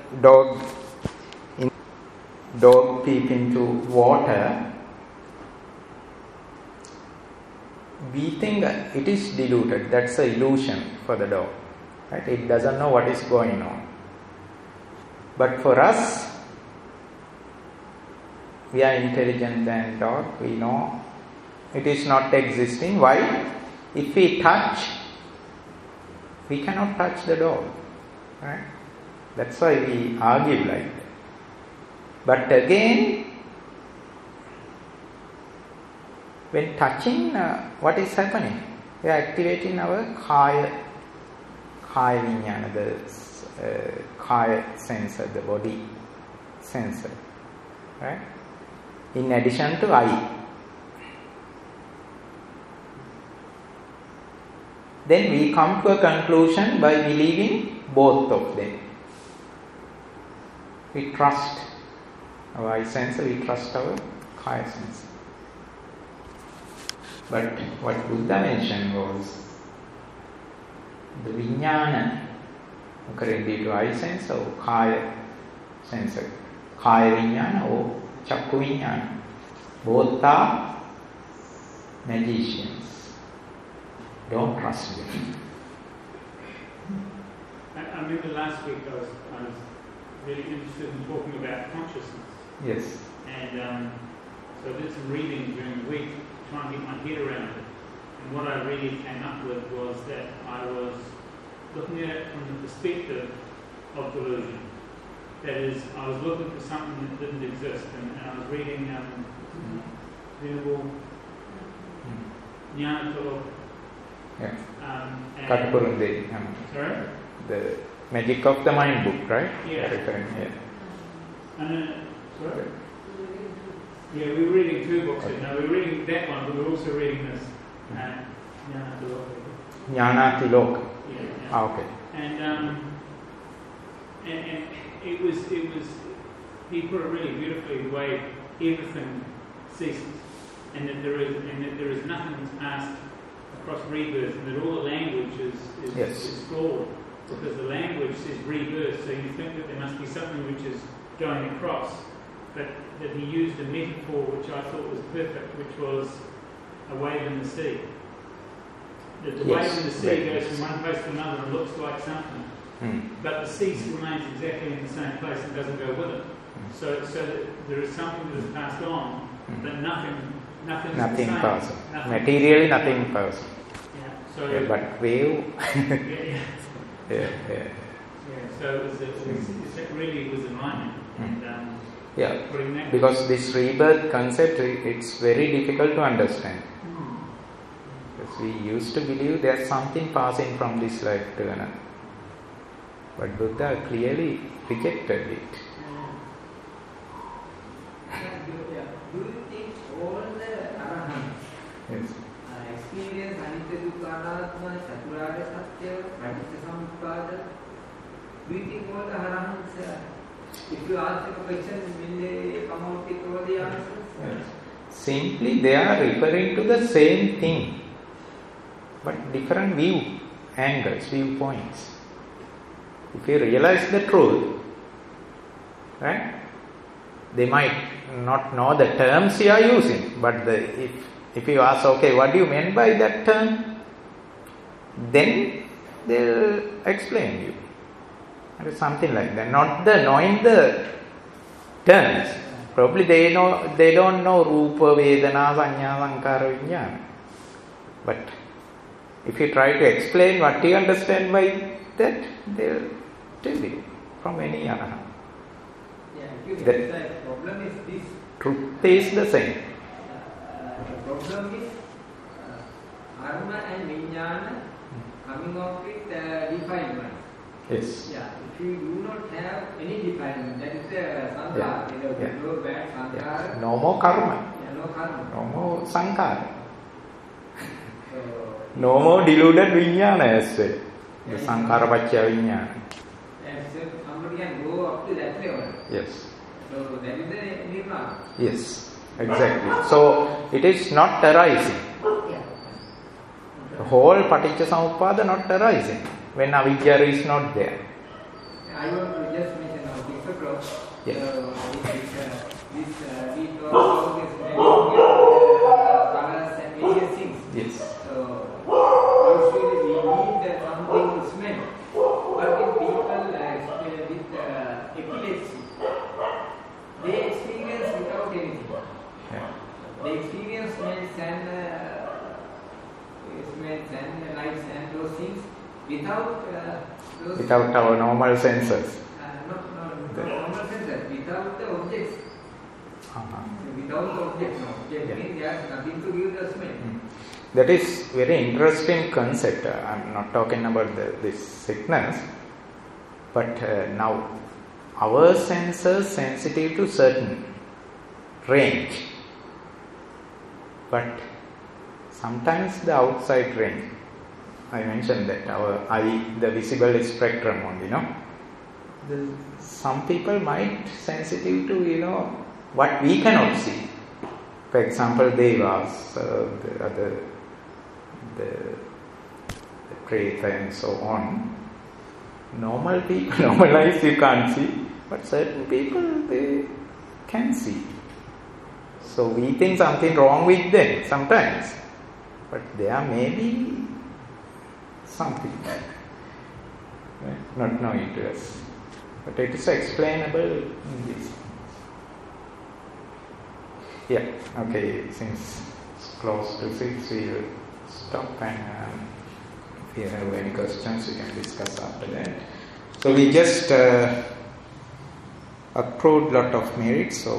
dog peep into water, we think it is diluted. That's an illusion for the dog. Right? It doesn't know what is going on. But for us, we are intelligent than dog. We know it is not existing. Why? If we touch, we cannot touch the dog. Right? That's why we argue like that. But again, when touching, what is happening? We are activating our kaya vinyana, the kaya sensor, the body sensor. Right? In addition to eye. Then we come to a conclusion by believing both of them. We trust our eye sensor, we trust our kaya sensor. But what Buddha mentioned was the vijnana occurring due to eye sensor or kaya sensor. Kaya vijnana or chakku vijnana. Both are magicians. Don't trust them. I remember last week I was really interested in talking about consciousness. Yes. And so I did some reading during the week, trying to get my head around it. And what I really came up with was that I was looking at it from the perspective of delusion. That is, I was looking for something that didn't exist. And I was reading Venerable Nyanatholo. Yeah. Sorry? The Magic of the Mind book, right? Yeah. Sorry? Yeah, we were reading two books. Okay. Now we were reading that one, but we were also reading this. Nyanatholoka. Yeah. Okay. And it was he put it really beautifully the way everything ceases, and that there is nothing that's past across rebirth, and that all the language is flawed because the language says rebirth. So you think that there must be something which is going across, but that he used a metaphor which I thought was perfect, which was a wave in the sea. That the wave in the sea goes from one place to another and looks like something, but the sea remains exactly in the same place and doesn't go with it. So that there is something that is passed on, but nothing passes. Materially, nothing passes. Yeah. So, but wave. Yeah. So it really was enlightening. And, because this rebirth concept, it's very difficult to understand. Because we used to believe there's something passing from this life to another. But Buddha clearly rejected it. Do you think all the arahants experience anicca dukkha anattama chaturarya satya paticcasamuppada? Do you think all the arahants, if you ask them a question, will they come out with all the answers? Yes. Simply they are referring to the same thing, but different viewpoints. If you realize the truth, right? They might not know the terms you are using, but if you ask, okay, what do you mean by that term? Then they'll explain you. Or something like that. Not the knowing the terms. Probably they don't know Rupa, Vedana, Sanya, Sankara, Vijnana. But if you try to explain what you understand by that, they'll tell you from any arahant. The problem is this. Truth is the same. The problem is karma and vijnana coming off with definement. Yes. Yeah. If you do not have any definement, that is the sankara. Good, bad, sankara. No more karma. No karma. No more sankara. No more deluded vijnana as well. The sankara paccaya vijnana. So somebody can go up to that level. Yes. So that is the nirvana. Yes, exactly. So it is not arising. The whole paticcasamuppada not arising when avidya is not there. I want to just mention about Yeah. this we talk about this colors and various things. Yes. So usually we need something to smell. But in people with epilepsy, they experience without anything. Yeah. They experience smells and lights and those things without those. Without our normal senses. Not normal senses, without the objects. Without the object, no. Object means there is nothing to give the smell. That is very interesting concept. I'm not talking about this sickness, but now our senses sensitive to certain range, but sometimes the outside range. I mentioned that our eye, the visible spectrum only, no? Some people might sensitive to, what we cannot see. For example, devas, the preta and so on. Normal people, normal eyes you can't see, but certain people, they can see. So we think something wrong with them sometimes, but there may be something not knowing to us. But it is explainable in this. Yeah, okay, since it's close to 6, we will stop, and if you have any questions, we can discuss after that. So we just accrued lot of merits. So